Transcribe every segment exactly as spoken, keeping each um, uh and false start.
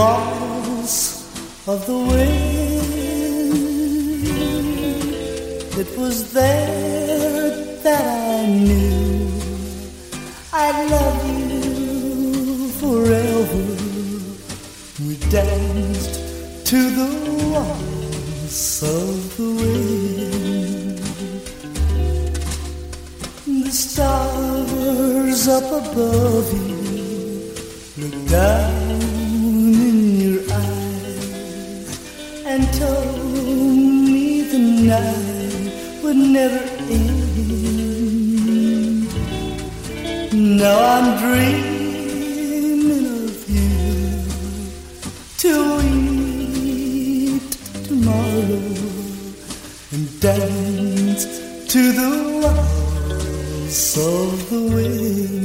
waltz of the wind. It was there that I knew I'd love you forever. We danced to the waltz of the wind. The stars up above you look down in your eyes and told me the night would never end. Now I'm dreaming of you till we meet tomorrow and dance to the waltz of the wind.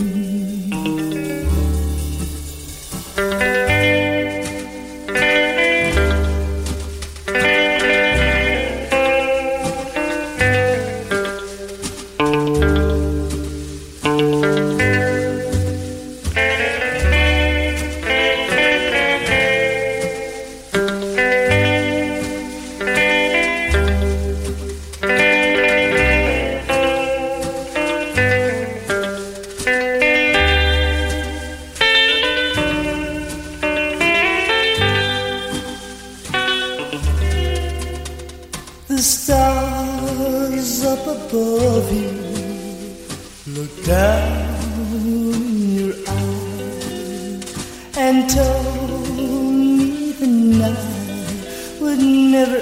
The stars up above you look down in your eyes and told me the night would never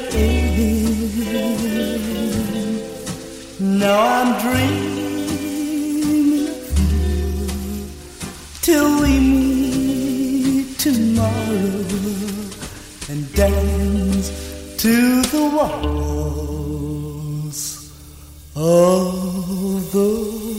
end. Now I'm dreaming of you till we meet tomorrow and dance to the waltz of the